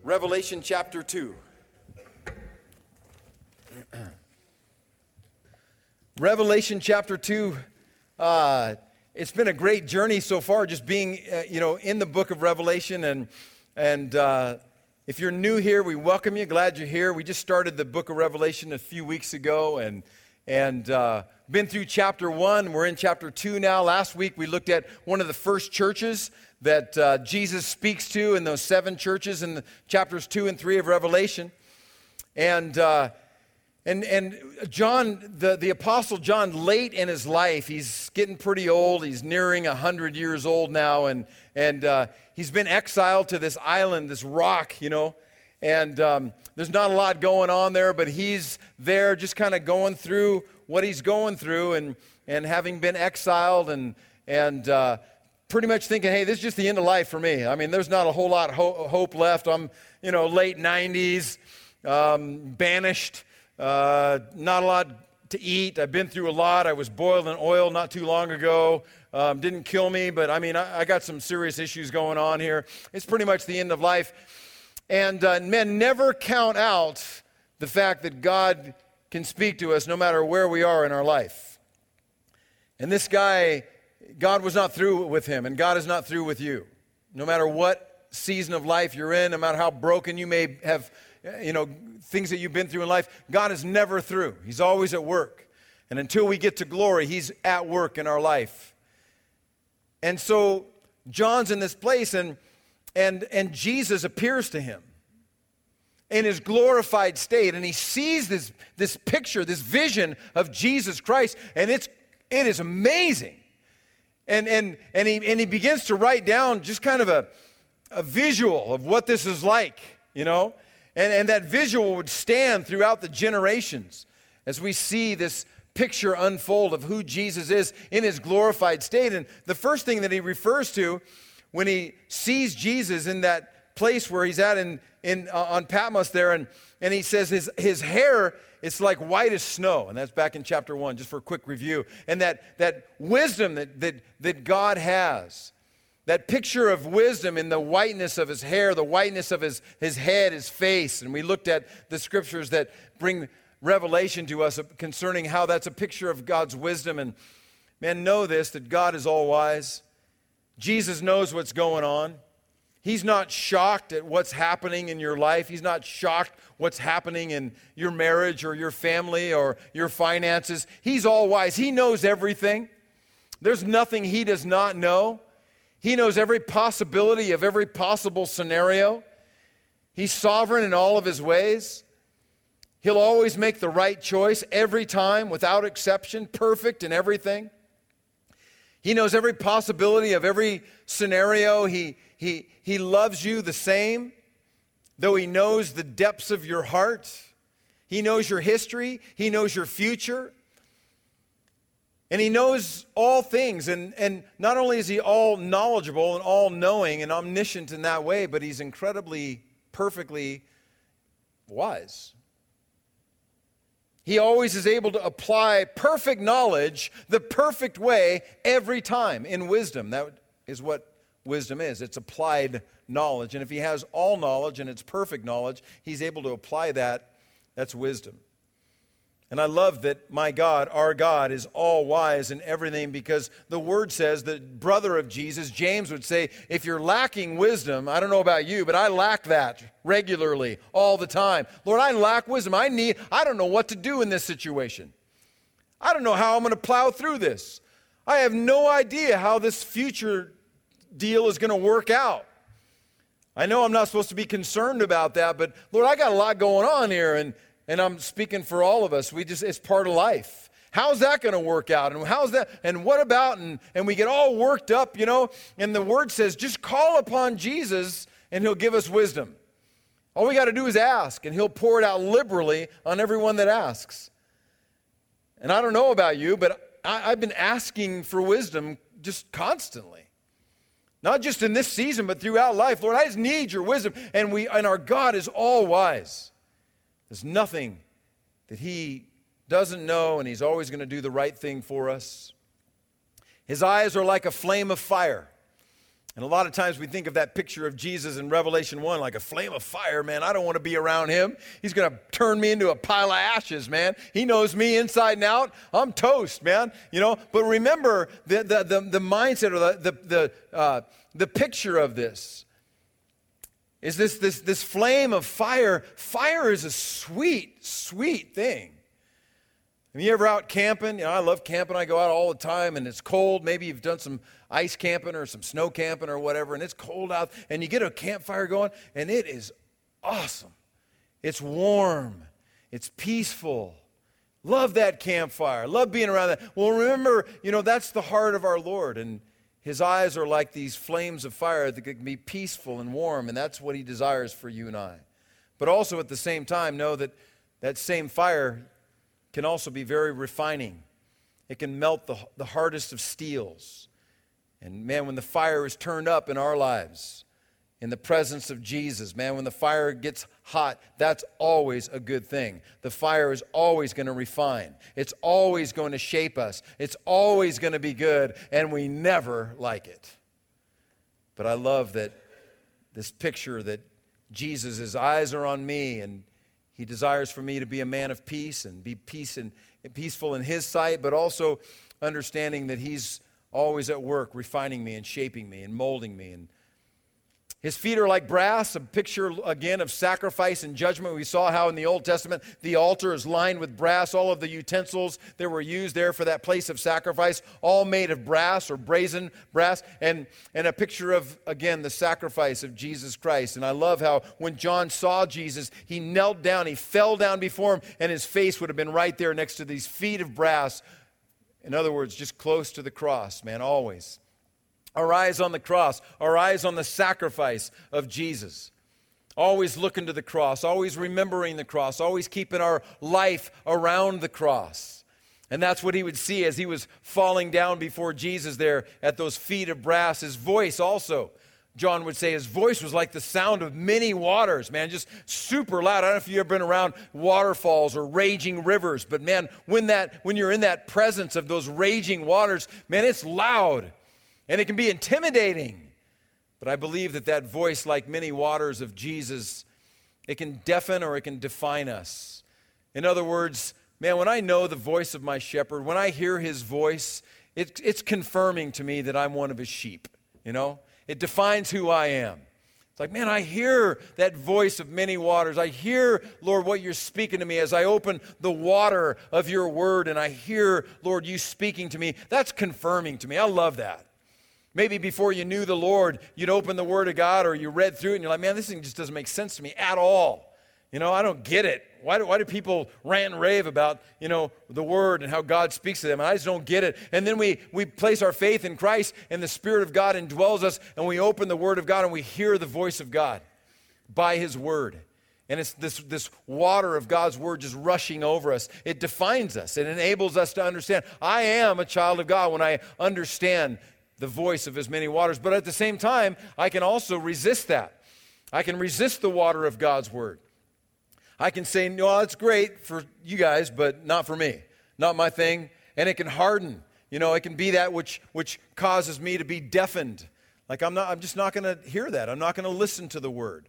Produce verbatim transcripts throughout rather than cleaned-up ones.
Revelation chapter two. Revelation chapter two, uh, it's been a great journey so far, just being, uh, you know, in the book of Revelation. And and uh, if you're new here, we welcome you. Glad you're here. We just started the book of Revelation a few weeks ago, and and uh, been through chapter one. We're in chapter two now. Last week we looked at one of the first churches that uh, Jesus speaks to in those seven churches in the chapters two and three of Revelation. And uh, and and John, the, the Apostle John, late in his life, he's getting pretty old. He's nearing one hundred years old now, and and uh, he's been exiled to this island, this rock, you know. And um, there's not a lot going on there, but he's there just kind of going through what he's going through, and and having been exiled, and and uh, pretty much thinking, hey, this is just the end of life for me. I mean, there's not a whole lot of ho- hope left. I'm, you know, late nineties, um, banished, uh, not a lot to eat. I've been through a lot. I was boiled in oil not too long ago. Um, didn't kill me, but I mean, I, I got some serious issues going on here. It's pretty much the end of life. And uh, men, never count out the fact that God can speak to us no matter where we are in our life. And this guy, God was not through with him, and God is not through with you. No matter what season of life you're in, no matter how broken you may have, you know, things that you've been through in life, God is never through. He's always at work. And until we get to glory, He's at work in our life. And so John's in this place, and and and Jesus appears to him in his glorified state, and he sees this this picture, this vision of Jesus Christ, and it's it is amazing. And and and he and he begins to write down just kind of a, a visual of what this is like, you know? And and that visual would stand throughout the generations as we see this picture unfold of who Jesus is in his glorified state. And the first thing that he refers to when he sees Jesus in that place where he's at in in uh, on Patmos there, and and he says his his hair, it's like white as snow, and that's back in chapter one, just for a quick review. And that, that wisdom that, that, that God has, that picture of wisdom in the whiteness of his hair, the whiteness of his, his head, his face. And we looked at the scriptures that bring revelation to us concerning how that's a picture of God's wisdom. And man, know this, that God is all wise. Jesus knows what's going on. He's not shocked at what's happening in your life. He's not shocked what's happening in your marriage or your family or your finances. He's all wise. He knows everything. There's nothing He does not know. He knows every possibility of every possible scenario. He's sovereign in all of His ways. He'll always make the right choice every time without exception, perfect in everything. He knows every possibility of every scenario. He He, he loves you the same, though He knows the depths of your heart. He knows your history. He knows your future. And He knows all things. And, and not only is He all knowledgeable and all knowing and omniscient in that way, but He's incredibly, perfectly wise. He always is able to apply perfect knowledge the perfect way every time in wisdom. That is what wisdom is. It's applied knowledge. And if He has all knowledge and it's perfect knowledge, He's able to apply that. That's wisdom. And I love that my God, our God, is all wise in everything, because the Word says that brother of Jesus, James, would say, if you're lacking wisdom, I don't know about you, but I lack that regularly, all the time. Lord, I lack wisdom. I need, I don't know what to do in this situation. I don't know how I'm going to plow through this. I have no idea how this future deal is going to work out. I know I'm not supposed to be concerned about that, but Lord, I got a lot going on here, and, and I'm speaking for all of us. We just, it's part of life. How's that going to work out? And how's that? And what about? And, and we get all worked up, you know, and the Word says, just call upon Jesus and He'll give us wisdom. All we got to do is ask, and He'll pour it out liberally on everyone that asks. And I don't know about you, but I, I've been asking for wisdom just constantly. Not just in this season, but throughout life. Lord, I just need your wisdom. And we and our God is all wise. There's nothing that He doesn't know, and He's always going to do the right thing for us. His eyes are like a flame of fire. And a lot of times we think of that picture of Jesus in Revelation one like a flame of fire, man. I don't want to be around him. He's going to turn me into a pile of ashes, man. He knows me inside and out. I'm toast, man. You know, but remember the the the, the mindset or the the the, uh, the picture of this is this this this flame of fire. Fire is a sweet, sweet thing. Have you ever out camping? You know, I love camping. I go out all the time, and it's cold. Maybe you've done some ice camping or some snow camping or whatever, and it's cold out, and you get a campfire going, and it is awesome. It's warm. It's peaceful. Love that campfire. Love being around that. Well, remember, you know, that's the heart of our Lord, and his eyes are like these flames of fire that can be peaceful and warm, and that's what he desires for you and I. But also at the same time, know that that same fire can also be very refining. It can melt the, the hardest of steels. And man, when the fire is turned up in our lives, in the presence of Jesus, man, when the fire gets hot, that's always a good thing. The fire is always going to refine. It's always going to shape us. It's always going to be good, and we never like it. But I love that this picture that Jesus, his eyes are on me, and he desires for me to be a man of peace and be peace and peaceful in his sight, but also understanding that he's always at work refining me and shaping me and molding me. And his feet are like brass, a picture again of sacrifice and judgment. We saw how in the Old Testament the altar is lined with brass. All of the utensils that were used there for that place of sacrifice, all made of brass or brazen brass, and, and a picture of, again, the sacrifice of Jesus Christ. And I love how when John saw Jesus, he knelt down, he fell down before him, and his face would have been right there next to these feet of brass. In other words, just close to the cross, man, always. Our eyes on the cross, our eyes on the sacrifice of Jesus. Always looking to the cross, always remembering the cross, always keeping our life around the cross. And that's what he would see as he was falling down before Jesus there at those feet of brass. His voice also, John would say, his voice was like the sound of many waters, man, just super loud. I don't know if you've ever been around waterfalls or raging rivers, but man, when that when you're in that presence of those raging waters, man, it's loud. And it can be intimidating. But I believe that that voice, like many waters of Jesus, it can deafen or it can define us. In other words, man, when I know the voice of my shepherd, when I hear his voice, it, it's confirming to me that I'm one of his sheep, you know? It defines who I am. It's like, man, I hear that voice of many waters. I hear, Lord, what you're speaking to me as I open the water of your word, and I hear, Lord, you speaking to me. That's confirming to me. I love that. Maybe before you knew the Lord, you'd open the Word of God or you read through it and you're like, man, this thing just doesn't make sense to me at all. You know, I don't get it. Why do, why do people rant and rave about, you know, the Word and how God speaks to them? And I just don't get it. And then we, we place our faith in Christ and the Spirit of God indwells us and we open the Word of God and we hear the voice of God by His Word. And it's this, this water of God's Word just rushing over us. It defines us. It enables us to understand, I am a child of God when I understand the voice of his many waters. But at the same time, I can also resist that. I can resist the water of God's word. I can say, no, it's great for you guys, but not for me. Not my thing. And it can harden. You know, it can be that which which causes me to be deafened. Like I'm not I'm just not going to hear that. I'm not going to listen to the word.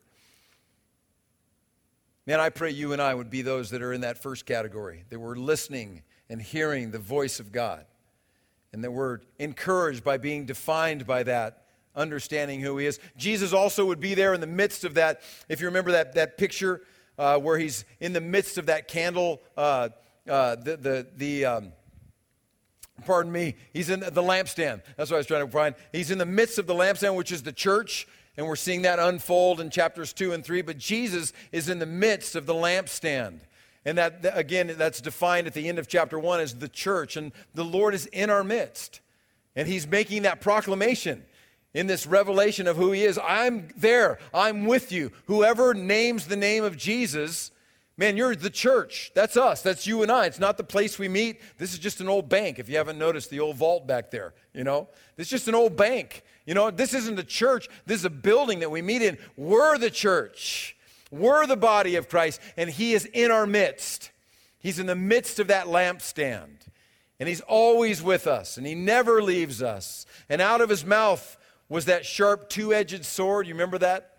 Man, I pray you and I would be those that are in that first category, that we're listening and hearing the voice of God. And that we're encouraged by being defined by that, understanding who he is. Jesus also would be there in the midst of that. If you remember that, that picture uh, where he's in the midst of that candle, uh, uh, the, the, the um, pardon me, he's in the, the lampstand. That's what I was trying to find. He's in the midst of the lampstand, which is the church. And we're seeing that unfold in chapters two and three. But Jesus is in the midst of the lampstand. And that, again, that's defined at the end of chapter one as the church. And the Lord is in our midst. And he's making that proclamation in this revelation of who he is. I'm there. I'm with you. Whoever names the name of Jesus, man, you're the church. That's us. That's you and I. It's not the place we meet. This is just an old bank. If you haven't noticed the old vault back there, you know. It's just an old bank. You know, this isn't a church. This is a building that we meet in. We're the church. We're the body of Christ, and he is in our midst. He's in the midst of that lampstand, and he's always with us, and he never leaves us. And out of his mouth was that sharp two-edged sword. You remember that?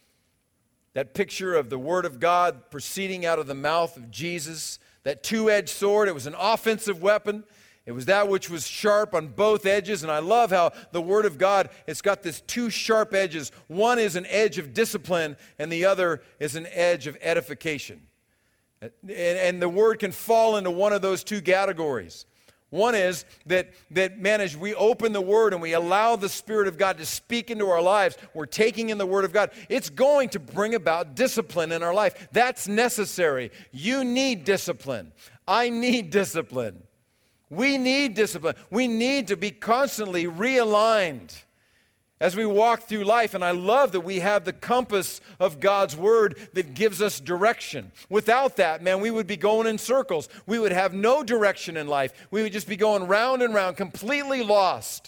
That picture of the Word of God proceeding out of the mouth of Jesus. That two-edged sword, it was an offensive weapon. It was that which was sharp on both edges. And I love how the Word of God, it's got this two sharp edges. One is an edge of discipline, and the other is an edge of edification. And, and the Word can fall into one of those two categories. One is that, that, man, as we open the Word and we allow the Spirit of God to speak into our lives, we're taking in the Word of God, it's going to bring about discipline in our life. That's necessary. You need discipline. I need discipline. We need discipline. We need to be constantly realigned as we walk through life. And I love that we have the compass of God's Word that gives us direction. Without that, man, we would be going in circles. We would have no direction in life. We would just be going round and round, completely lost.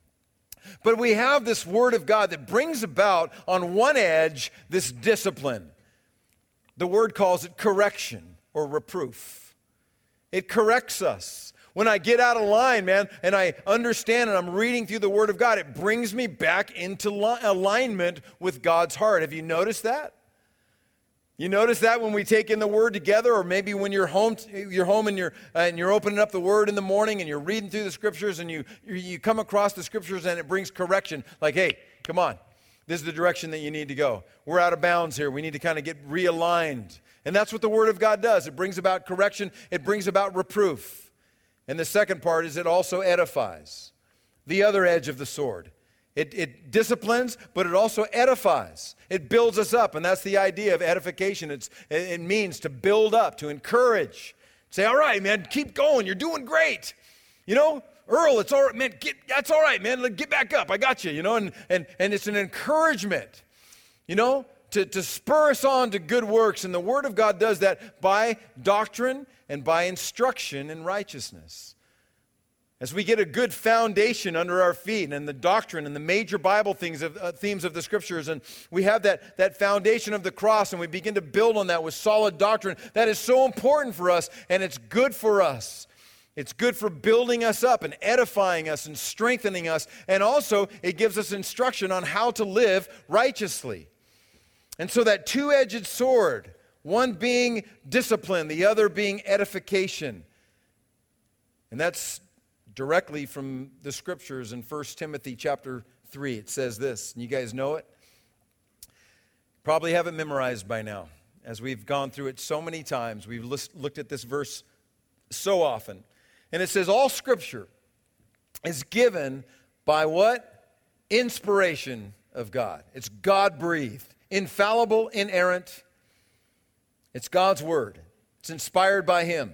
But we have this Word of God that brings about, on one edge, this discipline. The Word calls it correction or reproof. It corrects us. When I get out of line, man, and I understand and I'm reading through the Word of God, it brings me back into li- alignment with God's heart. Have you noticed that? You notice that when we take in the Word together, or maybe when you're home, you're home and you're uh, and you're opening up the Word in the morning and you're reading through the Scriptures and you you come across the Scriptures and it brings correction. Like, hey, come on, this is the direction that you need to go. We're out of bounds here. We need to kind of get realigned, and that's what the Word of God does. It brings about correction. It brings about reproof. And the second part is it also edifies. The other edge of the sword. It, it disciplines, but it also edifies. It builds us up, and that's the idea of edification. It's, it means to build up, to encourage. Say, all right, man, keep going. You're doing great. You know, Earl, it's all right, man. Get, that's all right, man. Get back up. I got you, you know, and, and, and it's an encouragement, you know, to, to spur us on to good works. And the Word of God does that by doctrine and by instruction in righteousness. As we get a good foundation under our feet and the doctrine and the major Bible things of, uh, themes of the Scriptures, and we have that, that foundation of the cross, and we begin to build on that with solid doctrine, that is so important for us, and it's good for us. It's good for building us up and edifying us and strengthening us, and also it gives us instruction on how to live righteously. And so that two-edged sword, one being discipline, the other being edification. And that's directly from the Scriptures in First Timothy chapter three. It says this, and you guys know it. Probably have it memorized by now. As we've gone through it so many times, we've looked at this verse so often. And it says, all Scripture is given by what? Inspiration of God. It's God-breathed, infallible, inerrant. It's God's Word. It's inspired by Him.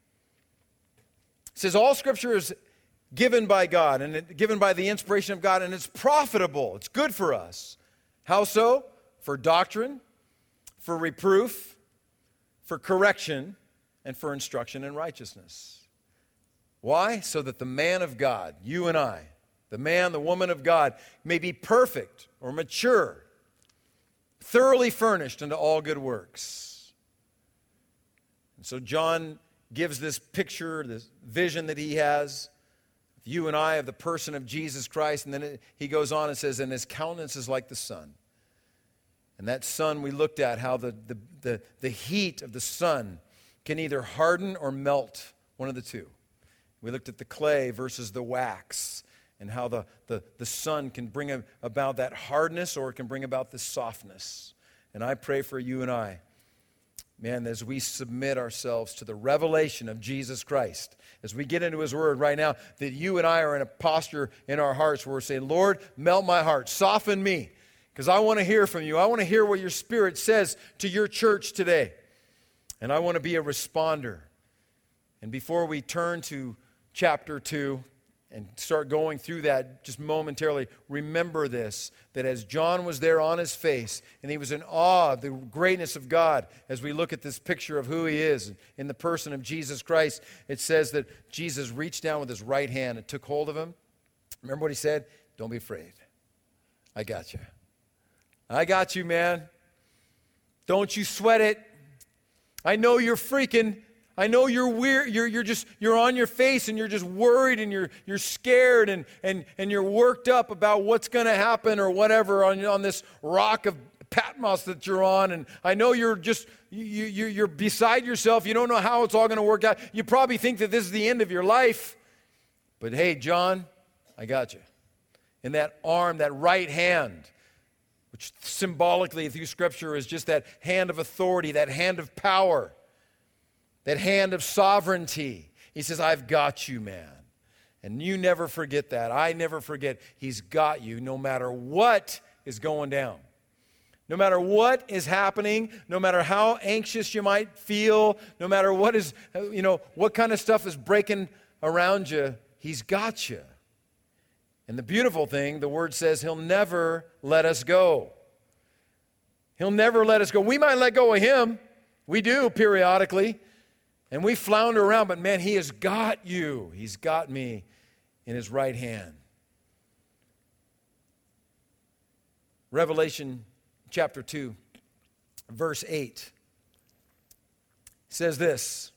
It says all Scripture is given by God and it, given by the inspiration of God, and it's profitable. It's good for us. How so? For doctrine, for reproof, for correction, and for instruction in righteousness. Why? So that the man of God, you and I, the man, the woman of God, may be perfect or mature, thoroughly furnished unto all good works. And so John gives this picture, this vision that he has, you and I, of the person of Jesus Christ. And then it, he goes on and says, and his countenance is like the sun. And that sun we looked at, how the, the, the, the heat of the sun can either harden or melt, one of the two. We looked at the clay versus the wax, and how the, the, the sun can bring about that hardness or it can bring about the softness. And I pray for you and I, man, as we submit ourselves to the revelation of Jesus Christ, as we get into His Word right now, that you and I are in a posture in our hearts where we're saying, Lord, melt my heart, soften me, because I want to hear from you. I want to hear what your Spirit says to your church today. And I want to be a responder. And before we turn to chapter two and start going through that just momentarily, remember this, that as John was there on his face and he was in awe of the greatness of God, as we look at this picture of who He is in the person of Jesus Christ, it says that Jesus reached down with His right hand and took hold of him. Remember what He said? Don't be afraid. I got you. I got you, man. Don't you sweat it. I know you're freaking. I know you're weird, you're, you're just, you're on your face and you're just worried and you're, you're scared and, and, and you're worked up about what's going to happen or whatever on, on this rock of Patmos that you're on. And I know you're just, you, you, you're beside yourself. You don't know how it's all going to work out. You probably think that this is the end of your life. But hey, John, I got you. In that arm, that right hand, which symbolically through Scripture is just that hand of authority, that hand of power, that hand of sovereignty. He says, I've got you, man. And you never forget that. I never forget. He's got you no matter what is going down. No matter what is happening, no matter how anxious you might feel, no matter what is, you know, what kind of stuff is breaking around you, He's got you. And the beautiful thing, the Word says, He'll never let us go. He'll never let us go. We might let go of Him. We do periodically. And we flounder around, but man, He has got you. He's got me in His right hand. Revelation chapter two, verse eight says this.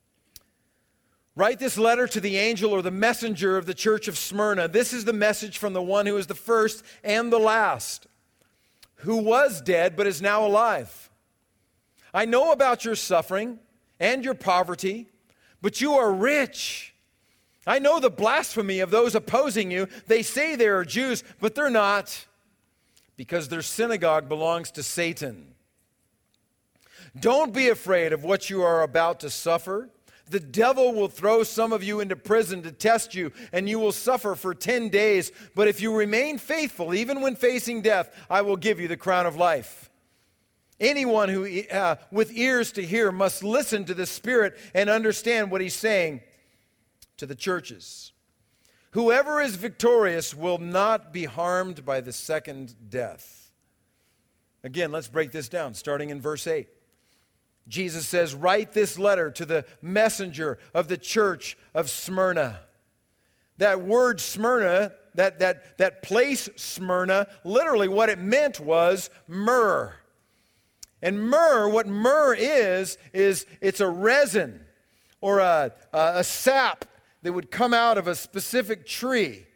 Write this letter to the angel or the messenger of the church of Smyrna. This is the message from the one who is the first and the last, who was dead but is now alive. I know about your suffering and your poverty, but you are rich. I know the blasphemy of those opposing you. They say they are Jews, but they're not, because their synagogue belongs to Satan. Don't be afraid of what you are about to suffer. The devil will throw some of you into prison to test you, and you will suffer for ten days. But if you remain faithful, even when facing death, I will give you the crown of life. Anyone who uh, with ears to hear must listen to the Spirit and understand what He's saying to the churches. Whoever is victorious will not be harmed by the second death. Again, let's break this down, starting in verse eight. Jesus says, write this letter to the messenger of the church of Smyrna. That word Smyrna, that, that, that place Smyrna, literally what it meant was myrrh. And myrrh, what myrrh is, is it's a resin or a, a, a sap that would come out of a specific tree.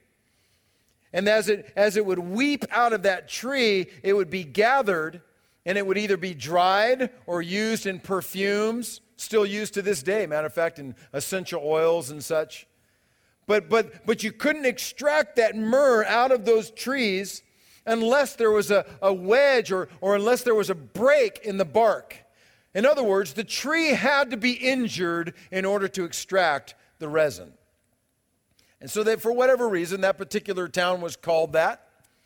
And as it, as it would weep out of that tree, it would be gathered, and it would either be dried or used in perfumes, still used to this day, matter of fact, in essential oils and such. But, but, but you couldn't extract that myrrh out of those trees unless there was a, a wedge or, or unless there was a break in the bark. In other words, the tree had to be injured in order to extract the resin. And so that for whatever reason, that particular town was called that.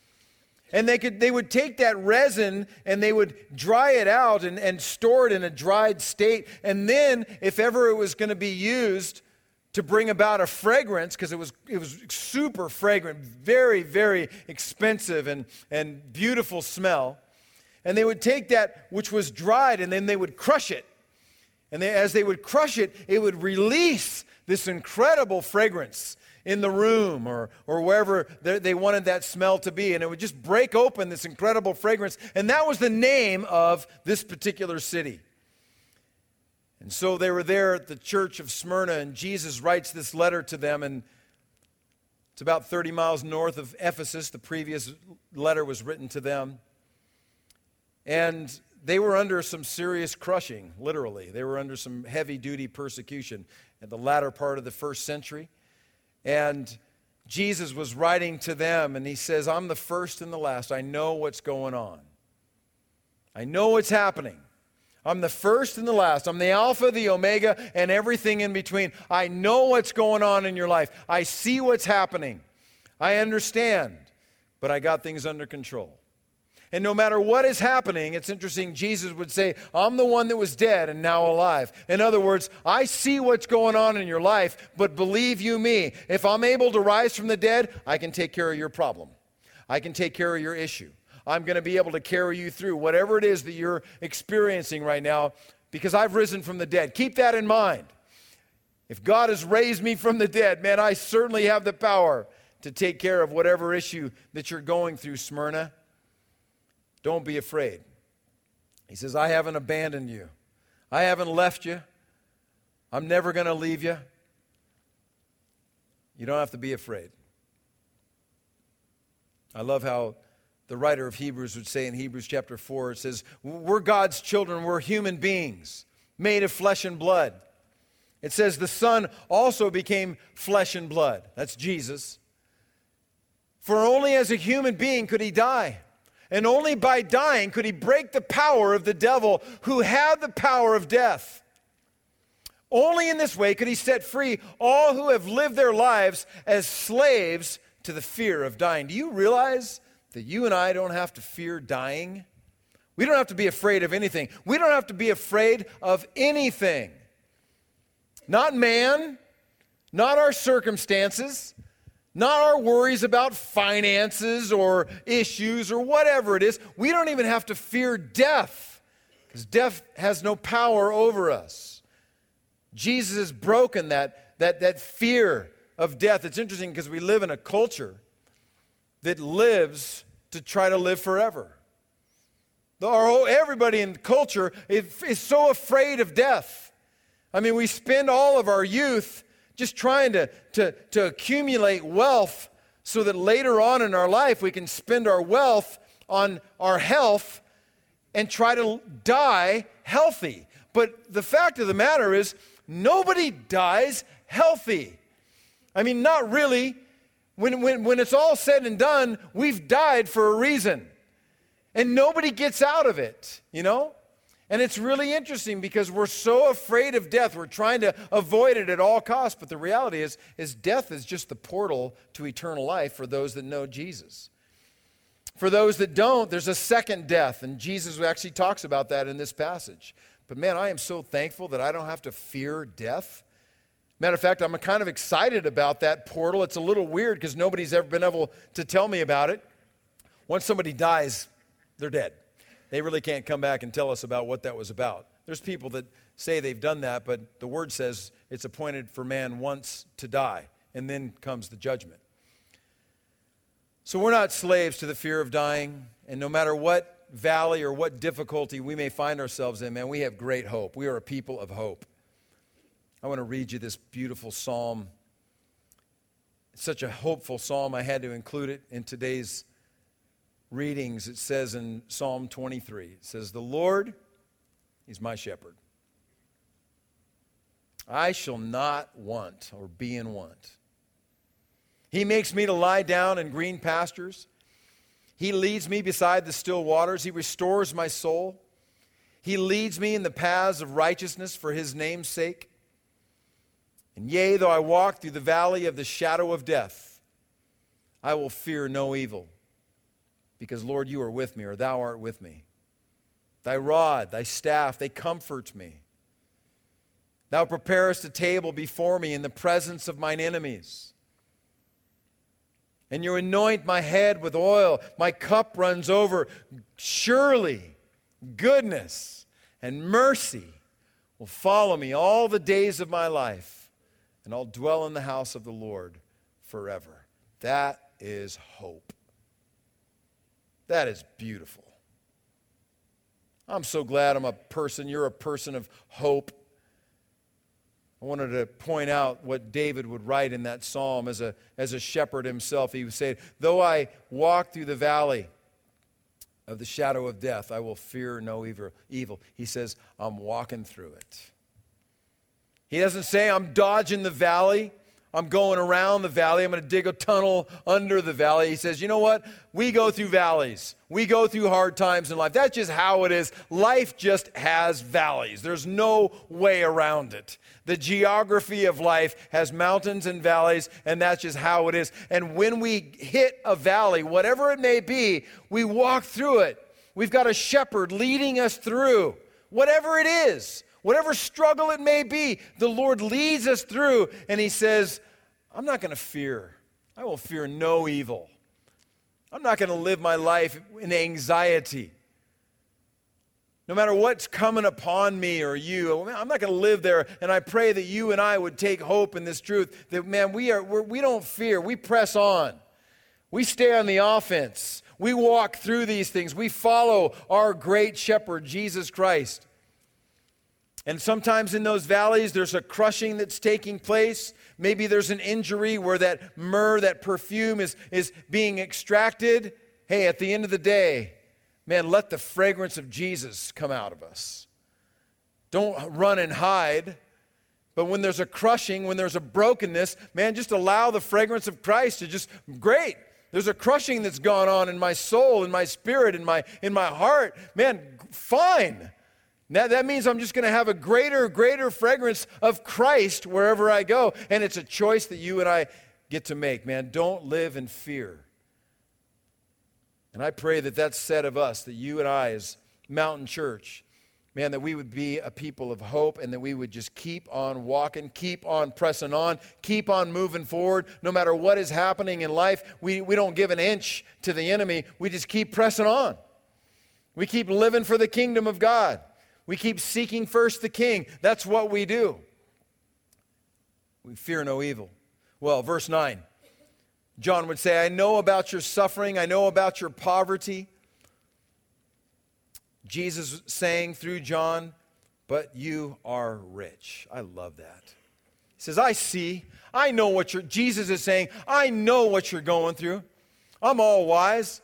And they could they would take that resin and they would dry it out and, and store it in a dried state. And then if ever it was going to be used to bring about a fragrance, because it was it was super fragrant, very, very expensive and, and beautiful smell. And they would take that which was dried and then they would crush it. And they, as they would crush it, it would release this incredible fragrance in the room or, or wherever they wanted that smell to be. And it would just break open this incredible fragrance. And that was the name of this particular city. And so they were there at the church of Smyrna, and Jesus writes this letter to them. And it's about thirty miles north of Ephesus. The previous letter was written to them. And they were under some serious crushing, literally. They were under some heavy-duty persecution at the latter part of the first century. And Jesus was writing to them, and He says, I'm the first and the last. I know what's going on. I know what's happening. I'm the first and the last. I'm the Alpha, the Omega, and everything in between. I know what's going on in your life. I see what's happening. I understand, but I got things under control. And no matter what is happening, it's interesting, Jesus would say, I'm the one that was dead and now alive. In other words, I see what's going on in your life, but believe you me, if I'm able to rise from the dead, I can take care of your problem. I can take care of your issue. I'm going to be able to carry you through whatever it is that you're experiencing right now, because I've risen from the dead. Keep that in mind. If God has raised me from the dead, man, I certainly have the power to take care of whatever issue that you're going through, Smyrna. Don't be afraid. He says, I haven't abandoned you. I haven't left you. I'm never going to leave you, you don't have to be afraid. I love how the writer of Hebrews would say in Hebrews chapter four, it says, we're God's children, we're human beings, made of flesh and blood. It says the Son also became flesh and blood. That's Jesus. For only as a human being could he die. And only by dying could he break the power of the devil who had the power of death. Only in this way could he set free all who have lived their lives as slaves to the fear of dying. Do you realize that you and I don't have to fear dying? We don't have to be afraid of anything. We don't have to be afraid of anything. Not man, not our circumstances, not our worries about finances or issues or whatever it is. We don't even have to fear death because death has no power over us. Jesus has broken that, that, that fear of death. It's interesting because we live in a culture that lives to try to live forever. Our whole, everybody in the culture is, is so afraid of death. I mean, we spend all of our youth just trying to, to, to accumulate wealth so that later on in our life we can spend our wealth on our health and try to die healthy. But the fact of the matter is, nobody dies healthy. I mean, not really. When, when, when it's all said and done, we've died for a reason. And nobody gets out of it, you know? And it's really interesting because we're so afraid of death. We're trying to avoid it at all costs. But the reality is, is death is just the portal to eternal life for those that know Jesus. For those that don't, there's a second death. And Jesus actually talks about that in this passage. But man, I am so thankful that I don't have to fear death. Matter of fact, I'm kind of excited about that portal. It's a little weird because nobody's ever been able to tell me about it. Once somebody dies, they're dead. They really can't come back and tell us about what that was about. There's people that say they've done that, but the word says it's appointed for man once to die, and then comes the judgment. So we're not slaves to the fear of dying, and no matter what valley or what difficulty we may find ourselves in, man, we have great hope. We are a people of hope. I want to read you this beautiful psalm. It's such a hopeful psalm, I had to include it in today's readings. It says in Psalm twenty-three, it says, "The Lord, He's my shepherd. I shall not want or be in want. He makes me to lie down in green pastures. He leads me beside the still waters. He restores my soul. He leads me in the paths of righteousness for His name's sake. And yea, though I walk through the valley of the shadow of death, I will fear no evil. Because, Lord, you are with me, or thou art with me. Thy rod, thy staff, they comfort me. Thou preparest a table before me in the presence of mine enemies. And you anoint my head with oil. My cup runs over. Surely goodness and mercy will follow me all the days of my life, and I'll dwell in the house of the Lord forever." That is hope. That is beautiful. I'm so glad I'm a person, you're a person of hope. I wanted to point out what David would write in that psalm as a, as a shepherd himself. He would say, "Though I walk through the valley of the shadow of death, I will fear no evil." He says, I'm walking through it. He doesn't say, I'm dodging the valley. I'm going around the valley. I'm going to dig a tunnel under the valley. He says, you know what? We go through valleys. We go through hard times in life. That's just how it is. Life just has valleys. There's no way around it. The geography of life has mountains and valleys, and that's just how it is. And when we hit a valley, whatever it may be, we walk through it. We've got a shepherd leading us through whatever it is. Whatever struggle it may be, the Lord leads us through, and He says, I'm not going to fear. I will fear no evil. I'm not going to live my life in anxiety. No matter what's coming upon me or you, I'm not going to live there. And I pray that you and I would take hope in this truth that, man, we are we're, we don't fear. We press on. We stay on the offense. We walk through these things. We follow our great shepherd, Jesus Christ. And sometimes in those valleys, there's a crushing that's taking place. Maybe there's an injury where that myrrh, that perfume is, is being extracted. Hey, at the end of the day, man, let the fragrance of Jesus come out of us. Don't run and hide. But when there's a crushing, when there's a brokenness, man, just allow the fragrance of Christ to just, great. There's a crushing that's gone on in my soul, in my spirit, in my, in my heart. Man, fine. That, that means I'm just going to have a greater, greater fragrance of Christ wherever I go. And it's a choice that you and I get to make, man. Don't live in fear. And I pray that that's said of us, that you and I as Mountain Church, man, that we would be a people of hope and that we would just keep on walking, keep on pressing on, keep on moving forward. No matter what is happening in life, we, we don't give an inch to the enemy. We just keep pressing on. We keep living for the kingdom of God. We keep seeking first the King. That's what we do. We fear no evil. Well, verse nine, John would say, I know about your suffering. I know about your poverty. Jesus saying through John, but you are rich. I love that. He says, I see. I know what you're, Jesus is saying, I know what you're going through. I'm all wise.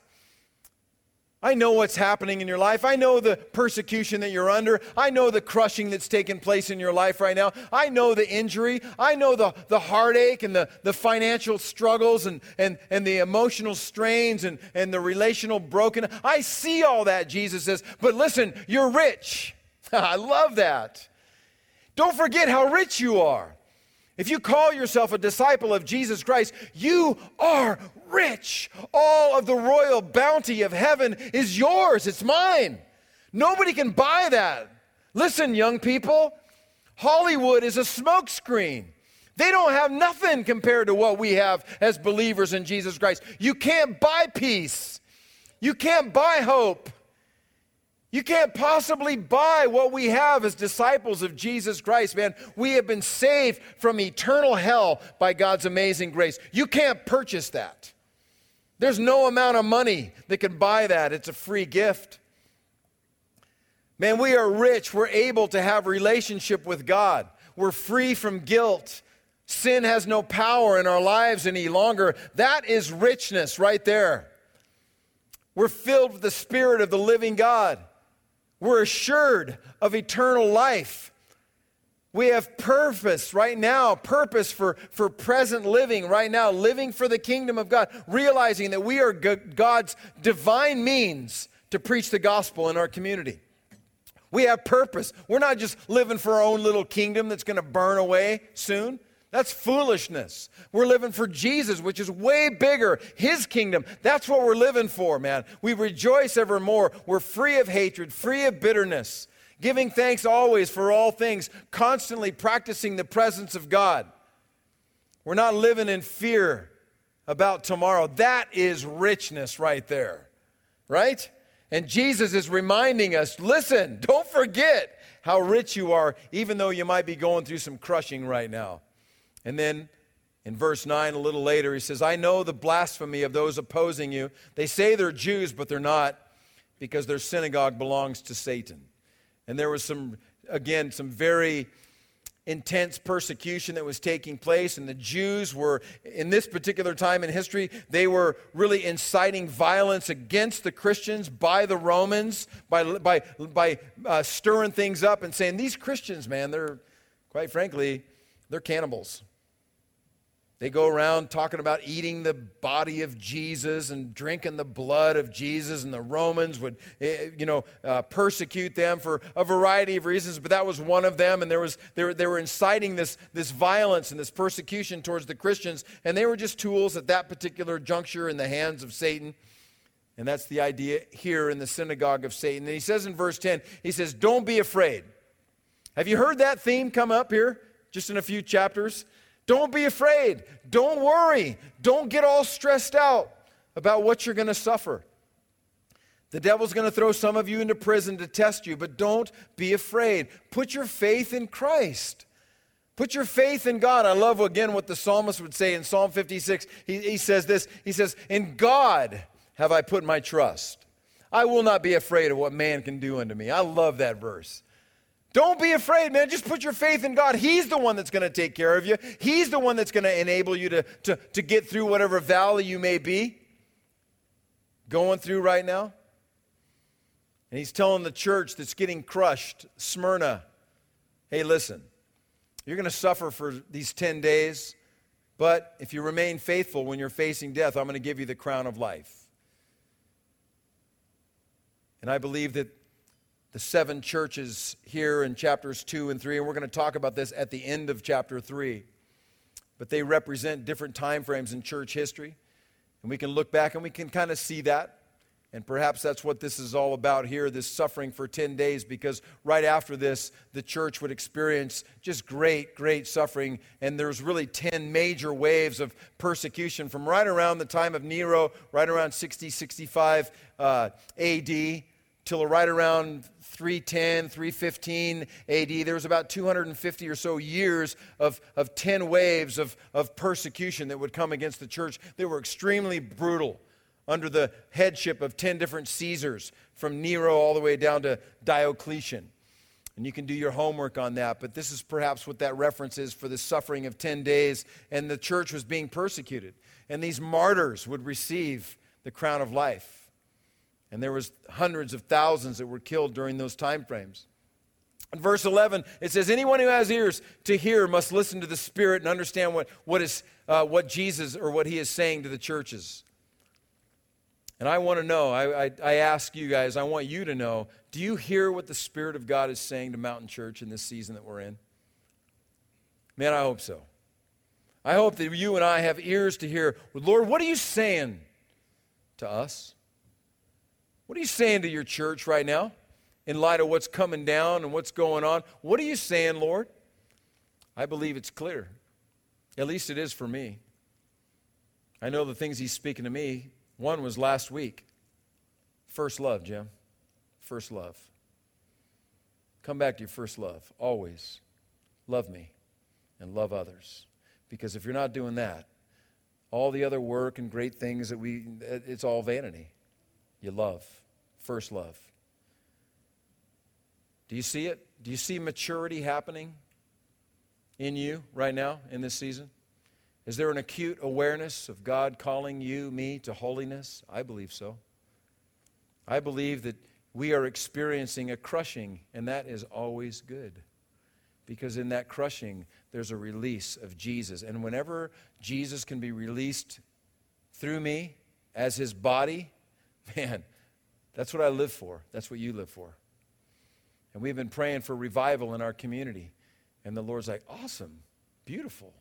I know what's happening in your life. I know the persecution that you're under. I know the crushing that's taking place in your life right now. I know the injury. I know the, the heartache and the, the financial struggles and, and, and the emotional strains and, and the relational brokenness. I see all that, Jesus says. But listen, you're rich. I love that. Don't forget how rich you are. If you call yourself a disciple of Jesus Christ, you are rich. All of the royal bounty of heaven is yours. It's mine. Nobody can buy that. Listen, young people, Hollywood is a smokescreen. They don't have nothing compared to what we have as believers in Jesus Christ. You can't buy peace. You can't buy hope. You can't possibly buy what we have as disciples of Jesus Christ, man. We have been saved from eternal hell by God's amazing grace. You can't purchase that. There's no amount of money that can buy that. It's a free gift. Man, we are rich. We're able to have relationship with God. We're free from guilt. Sin has no power in our lives any longer. That is richness right there. We're filled with the Spirit of the living God. We're assured of eternal life. We have purpose right now, purpose for, for present living right now, living for the kingdom of God, realizing that we are God's divine means to preach the gospel in our community. We have purpose. We're not just living for our own little kingdom that's going to burn away soon. That's foolishness. We're living for Jesus, which is way bigger, His kingdom. That's what we're living for, man. We rejoice evermore. We're free of hatred, free of bitterness, giving thanks always for all things, constantly practicing the presence of God. We're not living in fear about tomorrow. That is richness right there, right? And Jesus is reminding us, listen, don't forget how rich you are, even though you might be going through some crushing right now. And then in verse nine, a little later, he says, I know the blasphemy of those opposing you. They say they're Jews, but they're not, because their synagogue belongs to Satan. And there was some, again, some very intense persecution that was taking place. And the Jews were, in this particular time in history, they were really inciting violence against the Christians by the Romans, by, by, by uh, stirring things up and saying, these Christians, man, they're, quite frankly, they're cannibals. They go around talking about eating the body of Jesus and drinking the blood of Jesus, and the Romans would, you know, uh, persecute them for a variety of reasons, but that was one of them, and there was they were, they were inciting this, this violence and this persecution towards the Christians, and they were just tools at that particular juncture in the hands of Satan, and that's the idea here in the synagogue of Satan. And he says in verse ten, he says, don't be afraid. Have you heard that theme come up here just in a few chapters? Don't be afraid. Don't worry. Don't get all stressed out about what you're going to suffer. The devil's going to throw some of you into prison to test you, but don't be afraid. Put your faith in Christ. Put your faith in God. I love, again, what the psalmist would say in Psalm fifty-six. He, he says this. He says, in God have I put my trust. I will not be afraid of what man can do unto me. I love that verse. Don't be afraid, man. Just put your faith in God. He's the one that's going to take care of you. He's the one that's going to enable you to, to, to get through whatever valley you may be going through right now. And he's telling the church that's getting crushed, Smyrna, hey, listen, you're going to suffer for these ten days, but if you remain faithful when you're facing death, I'm going to give you the crown of life. And I believe that the seven churches here in chapters two and three, and we're going to talk about this at the end of chapter three, but they represent different time frames in church history. And we can look back and we can kind of see that. And perhaps that's what this is all about here, this suffering for ten days, because right after this, the church would experience just great, great suffering. And there's really ten major waves of persecution from right around the time of Nero, right around sixty, sixty-five uh, A D, till right around three ten, three fifteen A D. There was about two hundred fifty or so years of, of ten waves of, of persecution that would come against the church. They were extremely brutal, under the headship of ten different Caesars, from Nero all the way down to Diocletian. And you can do your homework on that, but this is perhaps what that reference is for the suffering of ten days, and the church was being persecuted. And these martyrs would receive the crown of life. And there was hundreds of thousands that were killed during those time frames. In verse eleven, it says, anyone who has ears to hear must listen to the Spirit and understand what, what, is, uh, what Jesus or what he is saying to the churches. And I want to know, I, I, I ask you guys, I want you to know, do you hear what the Spirit of God is saying to Mountain Church in this season that we're in? Man, I hope so. I hope that you and I have ears to hear, Lord, what are you saying to us? What are you saying to your church right now in light of what's coming down and what's going on? What are you saying, Lord? I believe it's clear. At least it is for me. I know the things he's speaking to me. One was last week. First love, Jim. First love. Come back to your first love. Always. Love me and love others. Because if you're not doing that, all the other work and great things that we, it's all vanity. You love. First love. Do you see it? Do you see maturity happening in you right now in this season? Is there an acute awareness of God calling you, me, to holiness? I believe so. I believe that we are experiencing a crushing, and that is always good. Because in that crushing, there's a release of Jesus. And whenever Jesus can be released through me as his body, man, that's what I live for. That's what you live for. And we've been praying for revival in our community. And the Lord's like, awesome, beautiful.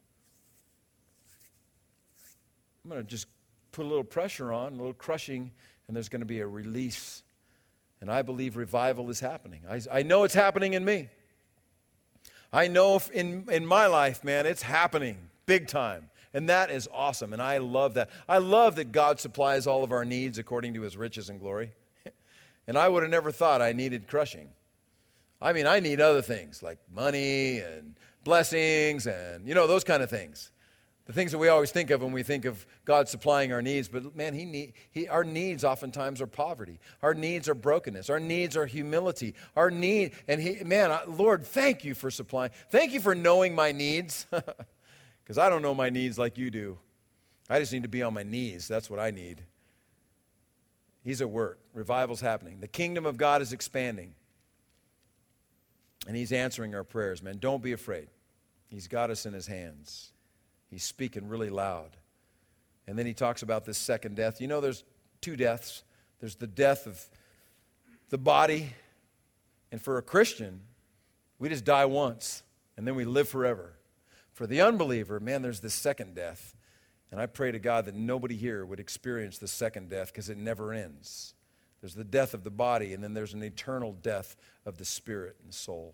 I'm going to just put a little pressure on, a little crushing, and there's going to be a release. And I believe revival is happening. I, I know it's happening in me. I know if in, in my life, man, it's happening big time. And that is awesome, and I love that. I love that God supplies all of our needs according to his riches and glory. And I would have never thought I needed crushing. I mean, I need other things like money and blessings and, you know, those kind of things. The things that we always think of when we think of God supplying our needs. But man, he need, he, our needs oftentimes are poverty. Our needs are brokenness. Our needs are humility. Our need, and he, man, I, Lord, thank you for supplying. Thank you for knowing my needs. Because I don't know my needs like you do. I just need to be on my knees. That's what I need. He's at work. Revival's happening. The kingdom of God is expanding. And he's answering our prayers, man. Don't be afraid. He's got us in his hands. He's speaking really loud. And then he talks about this second death. You know, there's two deaths. There's the death of the body. And for a Christian, we just die once, and then we live forever. For the unbeliever, man, there's this second death. And I pray to God that nobody here would experience the second death because it never ends. There's the death of the body, and then there's an eternal death of the spirit and soul.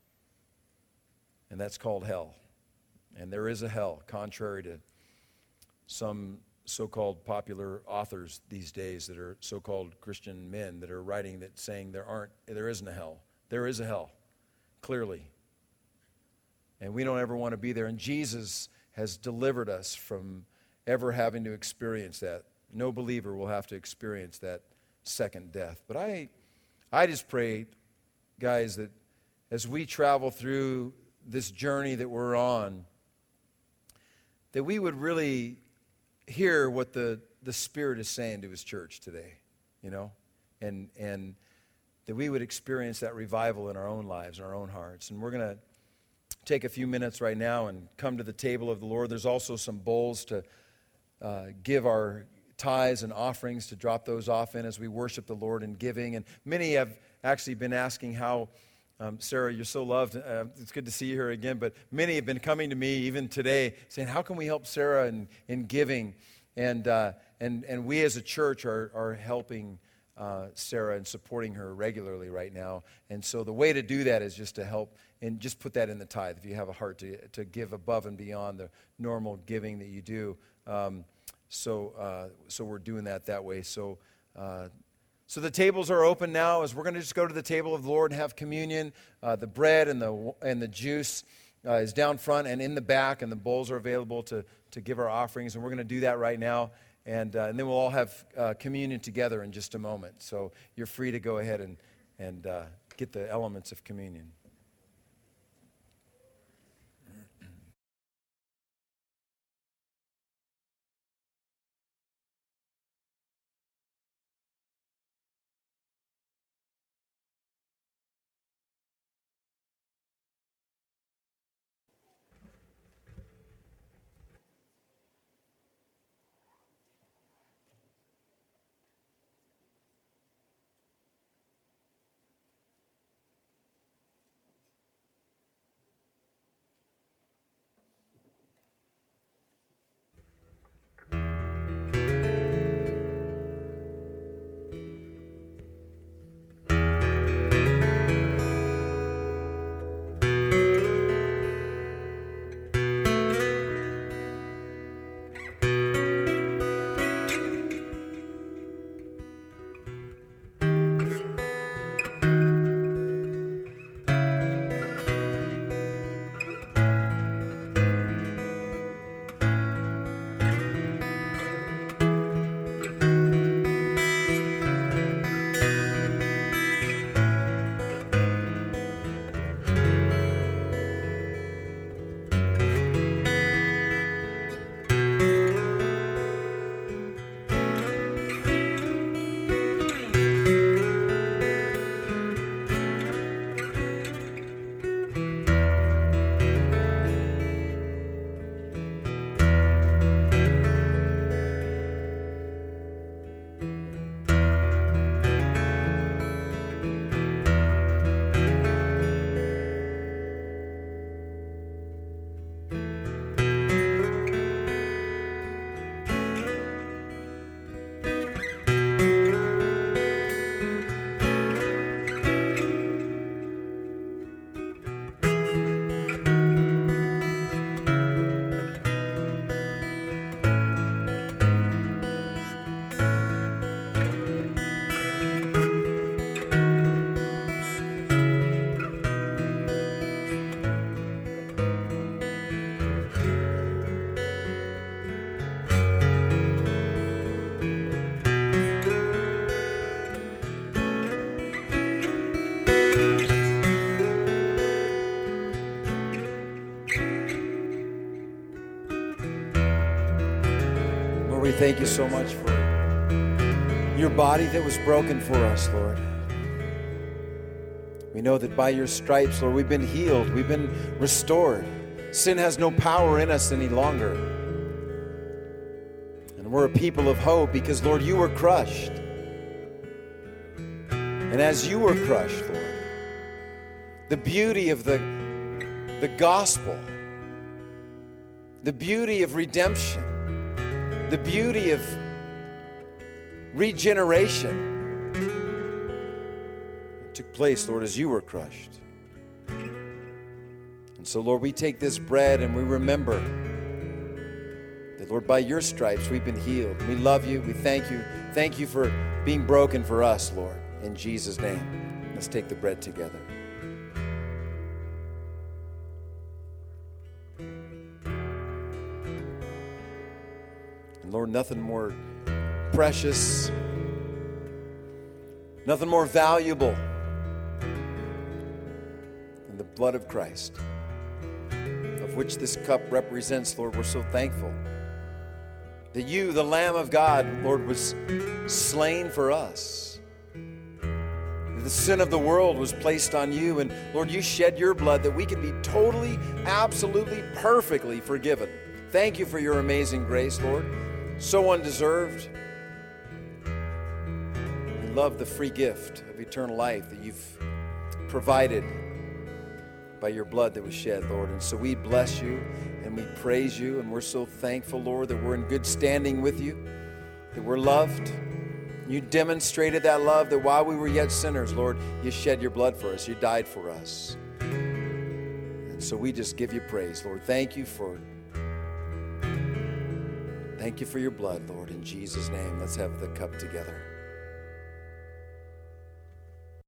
And that's called hell. And there is a hell, contrary to some so-called popular authors these days that are so-called Christian men that are writing that saying there aren't, there isn't a hell. There is a hell, clearly. And we don't ever want to be there. And Jesus has delivered us from ever having to experience that. No believer will have to experience that second death. But I, I just pray, guys, that as we travel through this journey that we're on, that we would really hear what the, the Spirit is saying to His church today, you know, and and that we would experience that revival in our own lives, in our own hearts. And we're going to take a few minutes right now and come to the table of the Lord. There's also some bowls to uh, give our tithes and offerings, to drop those off in as we worship the Lord in giving. And many have actually been asking how, um, Sarah, you're so loved. Uh, it's good to see you here again. But many have been coming to me even today saying, how can we help Sarah in, in giving? And, uh, and, and we as a church are, are helping Uh, Sarah and supporting her regularly right now. And so the way to do that is just to help and just put that in the tithe if you have a heart to, to give above and beyond the normal giving that you do. Um, so uh, so we're doing that that way. So uh, so the tables are open now as we're going to just go to the table of the Lord and have communion. Uh, the bread and the and the juice uh, is down front and in the back, and the bowls are available to, to give our offerings. And we're going to do that right now. And, uh, and then we'll all have uh, communion together in just a moment. So you're free to go ahead and, and uh, get the elements of communion. Lord, we thank you so much for your body that was broken for us, Lord. We know that by your stripes, Lord, we've been healed. We've been restored. Sin has no power in us any longer. And we're a people of hope because, Lord, you were crushed. And as you were crushed, Lord, the beauty of the, the gospel, the beauty of redemption, the beauty of regeneration took place, Lord, as you were crushed. And so, Lord, we take this bread and we remember that, Lord, by your stripes we've been healed. We love you. We thank you. Thank you for being broken for us, Lord, in Jesus' name. Let's take the bread together. And Lord, nothing more precious, nothing more valuable the blood of Christ, of which this cup represents, Lord, we're so thankful that you, the Lamb of God, Lord, was slain for us. The sin of the world was placed on you, and Lord, you shed your blood that we can be totally, absolutely, perfectly forgiven. Thank you for your amazing grace, Lord. So undeserved. We love the free gift of eternal life that you've provided by your blood that was shed, Lord. And so we bless you and we praise you, and we're so thankful, Lord, that we're in good standing with you, that we're loved. You demonstrated that love, that while we were yet sinners, Lord, you shed your blood for us. You died for us. And so we just give you praise, Lord. Thank you for Thank you for your blood, Lord, in Jesus' name. Let's have the cup together.